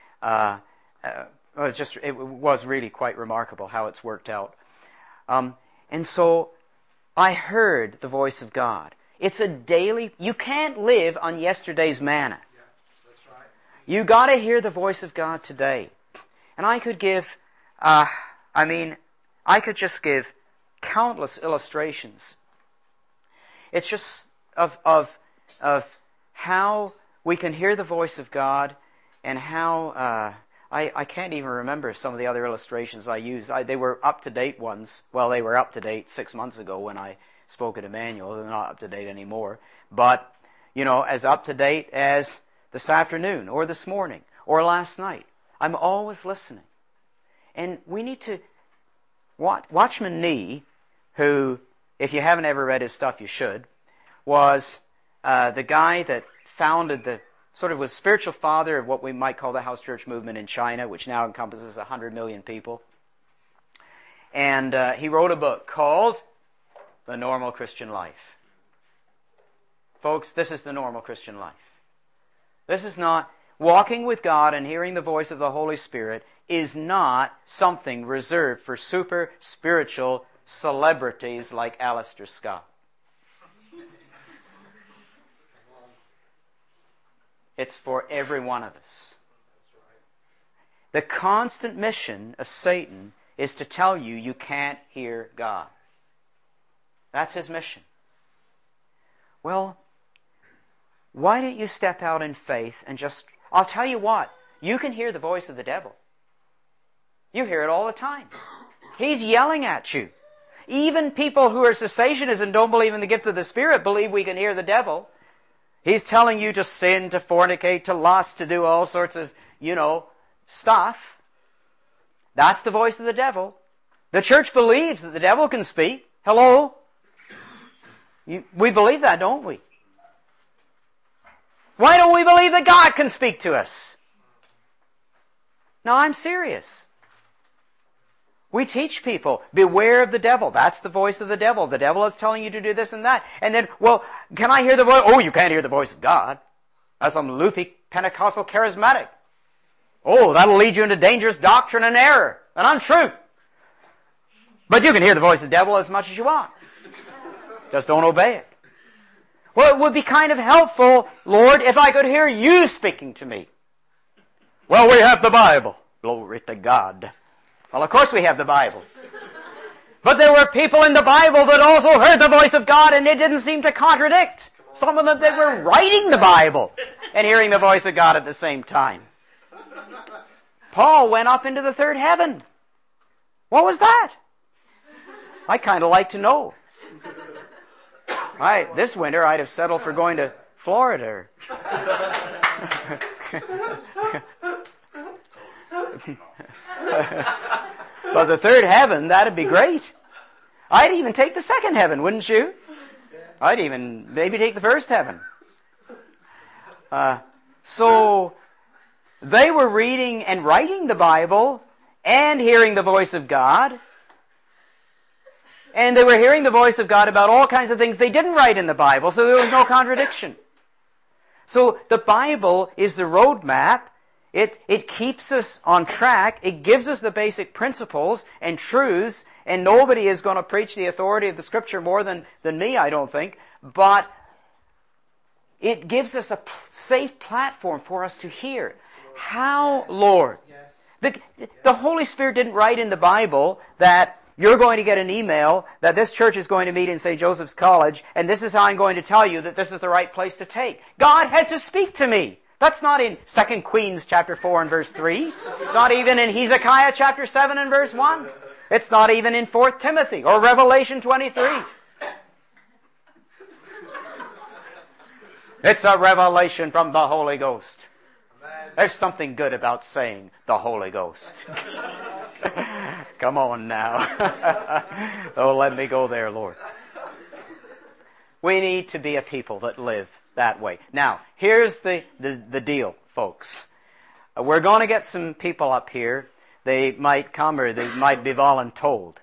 It was really quite remarkable how it's worked out. And so I heard the voice of God. It's a daily. You can't live on yesterday's manna. Yeah, that's right. You got to hear the voice of God today. And I could give. I could just give countless illustrations. It's just of how we can hear the voice of God, and how I can't even remember some of the other illustrations I used. They were up-to-date ones. Well, they were up-to-date 6 months ago when I spoke at Emmanuel. They're not up-to-date anymore. But, as up-to-date as this afternoon, or this morning, or last night. I'm always listening. And we need to... Watchman Nee, who, if you haven't ever read his stuff, you should, was the guy that founded was spiritual father of what we might call the house church movement in China, which now encompasses 100 million people. And he wrote a book called The Normal Christian Life. Folks, this is the normal Christian life. This is not walking with God and hearing the voice of the Holy Spirit is not something reserved for super spiritual celebrities like Alistair Scott. It's for every one of us. The constant mission of Satan is to tell you you can't hear God. That's his mission. Well, why don't you step out in faith and just... I'll tell you what, you can hear the voice of the devil. You hear it all the time. He's yelling at you. Even people who are cessationists and don't believe in the gift of the Spirit believe we can hear the devil. He's telling you to sin, to fornicate, to lust, to do all sorts of, stuff. That's the voice of the devil. The church believes that the devil can speak. Hello? We believe that, don't we? Why don't we believe that God can speak to us? No, I'm serious. We teach people, beware of the devil. That's the voice of the devil. The devil is telling you to do this and that. And then, well, can I hear the voice? Oh, you can't hear the voice of God. That's some loopy Pentecostal charismatic. Oh, that'll lead you into dangerous doctrine and error and untruth. But you can hear the voice of the devil as much as you want. Just don't obey it. Well, it would be kind of helpful, Lord, if I could hear you speaking to me. Well, we have the Bible. Glory to God. Well, of course we have the Bible. But there were people in the Bible that also heard the voice of God, and it didn't seem to contradict. Some of them that were writing the Bible and hearing the voice of God at the same time. Paul went up into the third heaven. What was that? I'd kind of like to know. This winter I'd have settled for going to Florida. But the third heaven, that'd be great. I'd even take the second heaven, wouldn't you? I'd even maybe take the first heaven. So they were reading and writing the Bible and hearing the voice of God. And they were hearing the voice of God about all kinds of things they didn't write in the Bible, so there was no contradiction. So the Bible is the roadmap. It keeps us on track. It gives us the basic principles and truths, and nobody is going to preach the authority of the Scripture more than me, I don't think. But it gives us a safe platform for us to hear. How, Lord? The Holy Spirit didn't write in the Bible that you're going to get an email that this church is going to meet in St. Joseph's College, and this is how I'm going to tell you that this is the right place to take. God had to speak to me. That's not in 2 Queens chapter 4 and verse 3. It's not even in Hezekiah chapter 7 and verse 1. It's not even in 4 Timothy or Revelation 23. It's a revelation from the Holy Ghost. There's something good about saying the Holy Ghost. Come on now. Oh, let me go there, Lord. We need to be a people that live that way. Now, here's the deal, folks. We're going to get some people up here. They might come or they might be voluntold.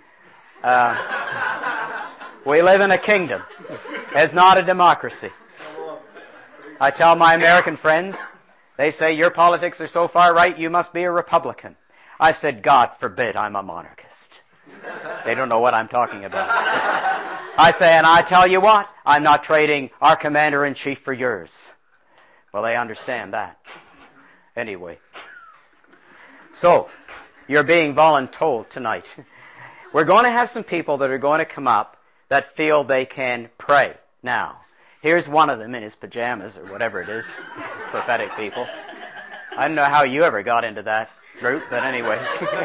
We live in a kingdom. It's not a democracy. I tell my American friends, they say, your politics are so far right, you must be a Republican. I said, God forbid I'm a monarchist. They don't know what I'm talking about. I say, and I tell you what, I'm not trading our commander-in-chief for yours. Well, they understand that. Anyway. So, you're being voluntold tonight. We're going to have some people that are going to come up that feel they can pray. Now, here's one of them in his pajamas, or whatever it is. It's prophetic people. I don't know how you ever got into that group, but anyway.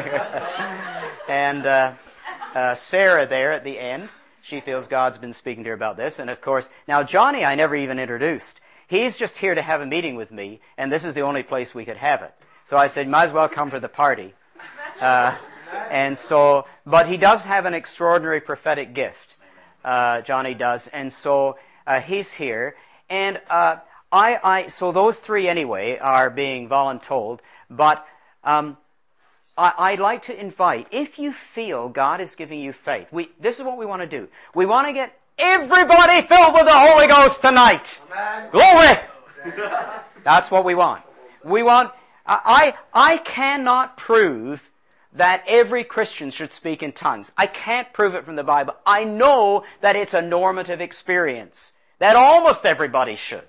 And Sarah there at the end, she feels God's been speaking to her about this. And of course, now Johnny I never even introduced. He's just here to have a meeting with me, and this is the only place we could have it. So I said, might as well come for the party. And so, but he does have an extraordinary prophetic gift. Johnny does. And so he's here. And so those three anyway are being voluntold. But I'd like to invite, if you feel God is giving you faith, this is what we want to do. We want to get everybody filled with the Holy Ghost tonight. Amen. Glory! That's what we want. We want. I cannot prove that every Christian should speak in tongues. I can't prove it from the Bible. I know that it's a normative experience, that almost everybody should.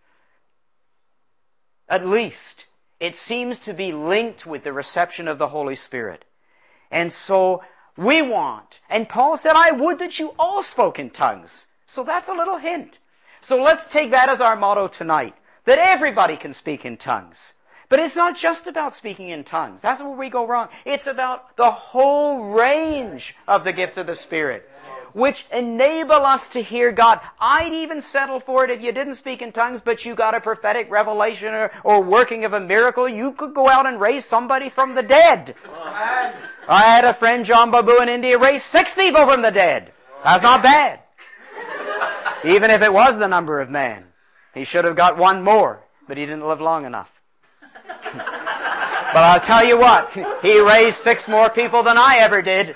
At least, it seems to be linked with the reception of the Holy Spirit. And so, we want, and Paul said, I would that you all spoke in tongues. So that's a little hint. So let's take that as our motto tonight, that everybody can speak in tongues. But it's not just about speaking in tongues. That's where we go wrong. It's about the whole range of the gifts of the Spirit, which enable us to hear God. I'd even settle for it if you didn't speak in tongues, but you got a prophetic revelation or working of a miracle. You could go out and raise somebody from the dead. I had a friend, John Babu, in India, raise 6 people from the dead. That's not bad. Even if it was the number of man. He should have got one more, but he didn't live long enough. But I'll tell you what, he raised 6 more people than I ever did.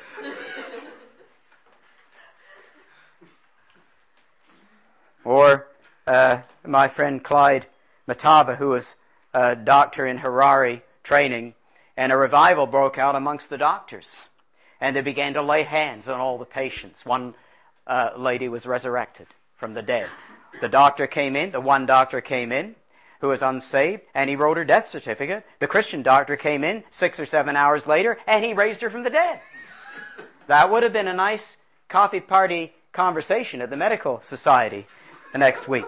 Or my friend Clyde Matava, who was a doctor in Harare training, and a revival broke out amongst the doctors. And they began to lay hands on all the patients. One lady was resurrected from the dead. The one doctor came in, who was unsaved, and he wrote her death certificate. The Christian doctor came in 6 or 7 hours later, and he raised her from the dead. That would have been a nice coffee party conversation at the medical society the next week.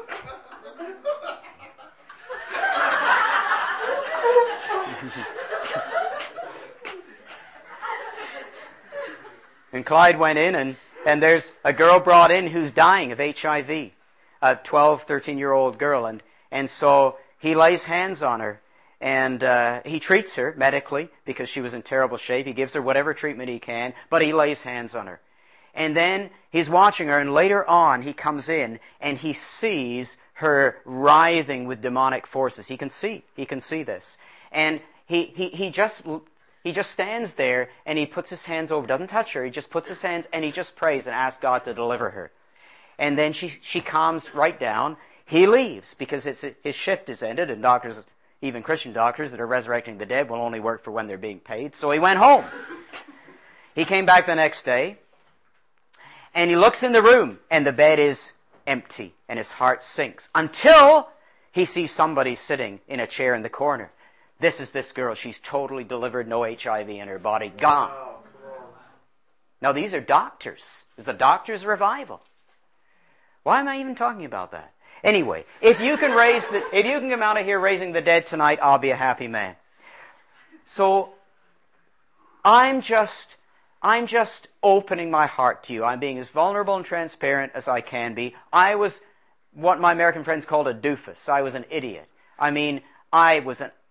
And Clyde went in, and there's a girl brought in who's dying of HIV, a 12, 13-year-old girl, and so he lays hands on her, and he treats her medically because she was in terrible shape. He gives her whatever treatment he can, but he lays hands on her. And then he's watching her, and later on he comes in and he sees her writhing with demonic forces. He can see this. And he just stands there and he puts his hands over, doesn't touch her, he just puts his hands and he just prays and asks God to deliver her. And then she calms right down. He leaves because his shift is ended, and doctors, even Christian doctors that are resurrecting the dead, will only work for when they're being paid. So he went home. He came back the next day, and he looks in the room, and the bed is empty, and his heart sinks until he sees somebody sitting in a chair in the corner. This is this girl. She's totally delivered, no HIV in her body, gone. Now these are doctors. It's a doctor's revival. Why am I even talking about that? Anyway, if you can come out of here raising the dead tonight, I'll be a happy man. So I'm just opening my heart to you. I'm being as vulnerable and transparent as I can be. I was what my American friends called a doofus. I was an idiot. I mean, I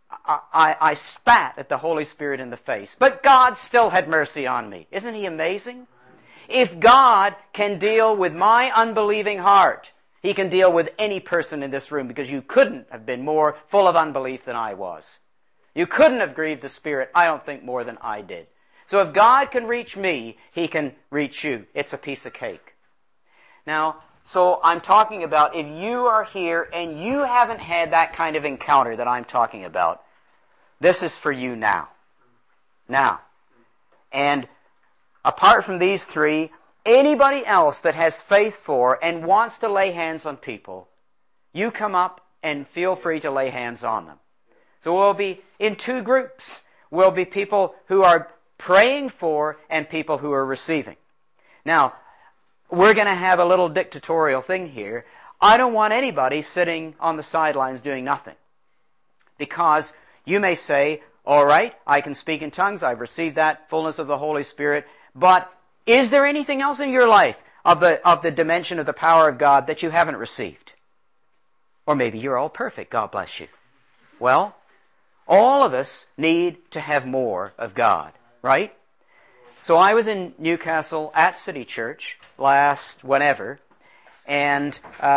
spat at the Holy Spirit in the face. But God still had mercy on me. Isn't He amazing? If God can deal with my unbelieving heart, He can deal with any person in this room, because you couldn't have been more full of unbelief than I was. You couldn't have grieved the Spirit, I don't think, more than I did. So if God can reach me, He can reach you. It's a piece of cake. Now, so I'm talking about if you are here and you haven't had that kind of encounter that I'm talking about, this is for you now. Now. And apart from these three, anybody else that has faith for and wants to lay hands on people, you come up and feel free to lay hands on them. So we'll be in two groups. We'll be people who are praying for and people who are receiving. Now, we're going to have a little dictatorial thing here. I don't want anybody sitting on the sidelines doing nothing. Because you may say, all right, I can speak in tongues, I've received that fullness of the Holy Spirit, but is there anything else in your life of the dimension of the power of God that you haven't received? Or maybe you're all perfect, God bless you. Well, all of us need to have more of God, right? So I was in Newcastle at City Church last whenever, and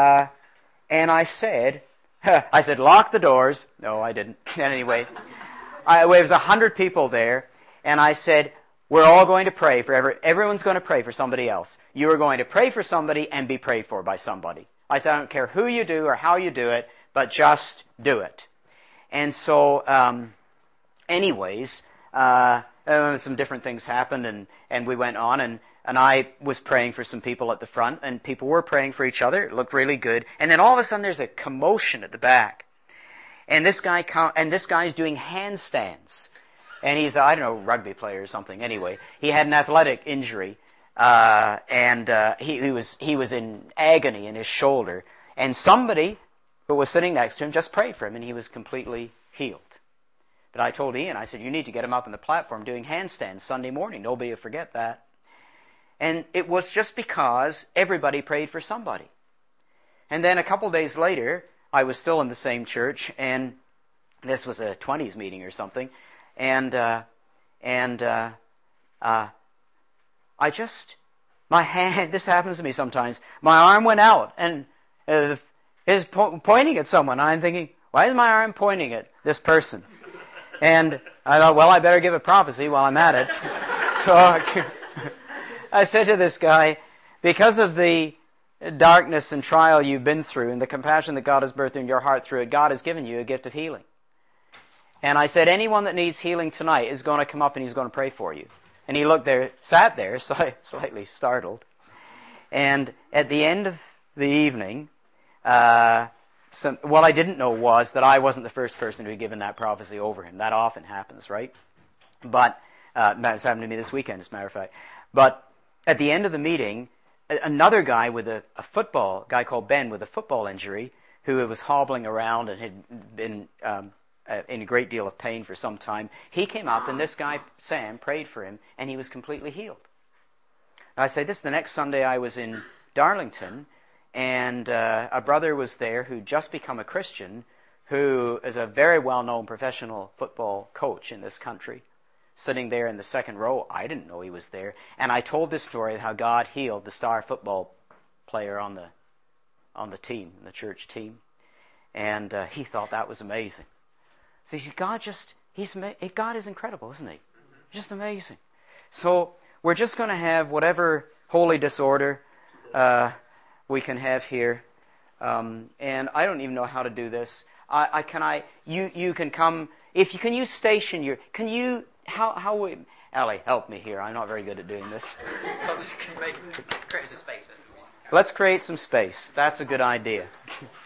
I said, lock the doors. No, I didn't. Anyway, there was 100 people there, and I said, we're all going to pray for everyone's going to pray for somebody else. You are going to pray for somebody and be prayed for by somebody. I said, I don't care who you do or how you do it, but just do it. And so, some different things happened, and we went on, and I was praying for some people at the front, and people were praying for each other. It looked really good. And then all of a sudden, there's a commotion at the back, and this guy's doing handstands. And he's, I don't know, rugby player or something. Anyway, he had an athletic injury, and he was in agony in his shoulder. And somebody who was sitting next to him just prayed for him, and he was completely healed. But I told Ian, I said, you need to get him up on the platform doing handstands Sunday morning. Nobody will forget that. And it was just because everybody prayed for somebody. And then a couple days later, I was still in the same church, and this was a 20s meeting or something. And I just, my hand, this happens to me sometimes, my arm went out and is pointing at someone. I'm thinking, why is my arm pointing at this person? And I thought, well, I better give a prophecy while I'm at it. So I said to this guy, because of the darkness and trial you've been through and the compassion that God has birthed in your heart through it, God has given you a gift of healing. And I said, anyone that needs healing tonight is going to come up and he's going to pray for you. And he looked there, sat there, slightly startled. And at the end of the evening, what I didn't know was that I wasn't the first person to be given that prophecy over him. That often happens, right? But it's happened to me this weekend, as a matter of fact. But at the end of the meeting, another guy with a guy called Ben with a football injury, who was hobbling around and had been in a great deal of pain for some time, he came up, and this guy, Sam, prayed for him, and he was completely healed. I say this, the next Sunday I was in Darlington, and a brother was there who'd just become a Christian, who is a very well-known professional football coach in this country, sitting there in the second row. I didn't know he was there. And I told this story of how God healed the star football player on the team, the church team. And he thought that was amazing. See, God is incredible, isn't he? Just amazing. So we're just going to have whatever holy disorder we can have here. And I don't even know how to do this. You can come, if you can you station your, can you, how would, Allie, help me here. I'm not very good at doing this. Create some space. Let's create some space. That's a good idea.